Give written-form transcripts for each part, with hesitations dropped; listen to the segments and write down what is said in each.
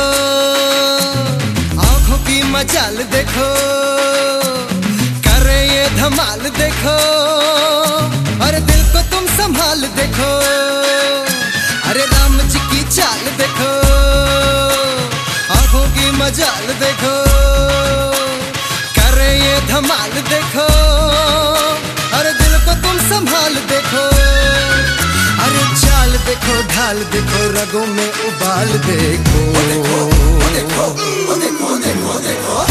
आंखों की मचाल देखो, करे ये धमाल देखो, अरे दिल को तुम संभाल देखो, अरे राम जी की चाल देखो, आंखों की मचाल देखो, करे ये धमाल देखो, अरे दिल को तुम संभाल देखो, अरे चाल देखो, ढाल देखो, रगों में उबाल देखो, देखो, देखो, देखो, देखो, देखो।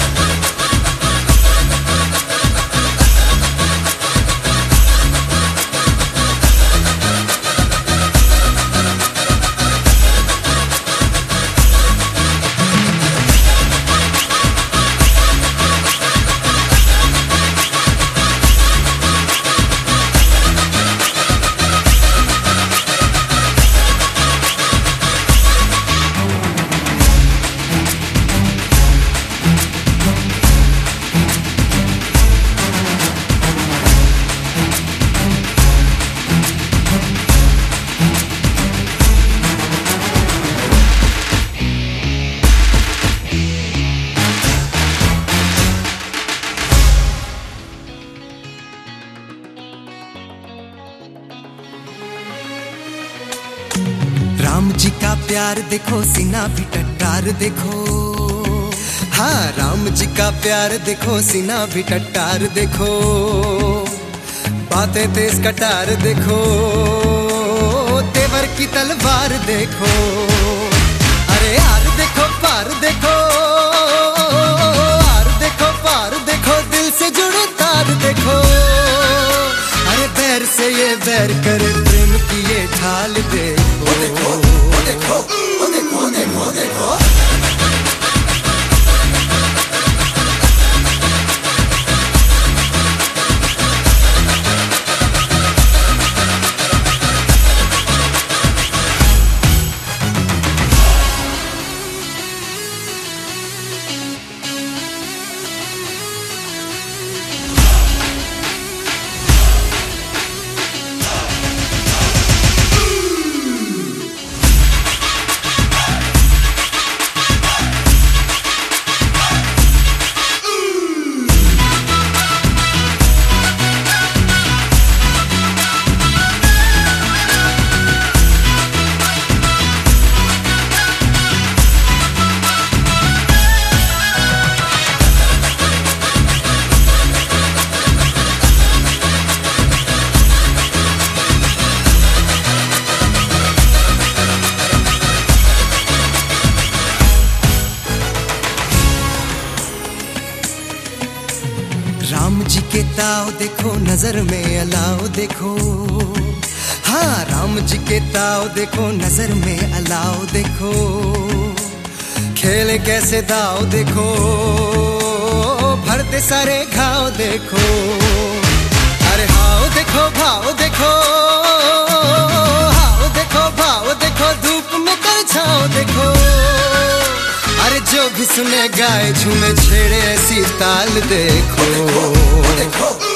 राम जी का प्यार देखो, सीना भी टट्टार देखो, हाँ राम जी का प्यार देखो, सीना भी टट्टार देखो, बातें तेज कटार देखो, तेवर की तलवार देखो, अरे आर देखो पार देखो, आर देखो पार देखो, दिल से जुड़े तार देखो, अरे बैर से ये बैर करे, प्रेम की ये ढाल देखो, देखो, देखो, देखो, देखो, देखो। राम जी के ताव देखो, नजर में अलाव देखो, हाँ राम जी के ताव देखो, नजर में अलाव देखो, खेले कैसे दाव देखो, भरते सारे घाव देखो, अरे हाव देखो भाव देखो, हाव देखो भाव देखो, धूप में कर छाव देखो, अरे जो भी सुने गाए झूमे छेड़े ऐसी ताल देखो, देखो, देखो।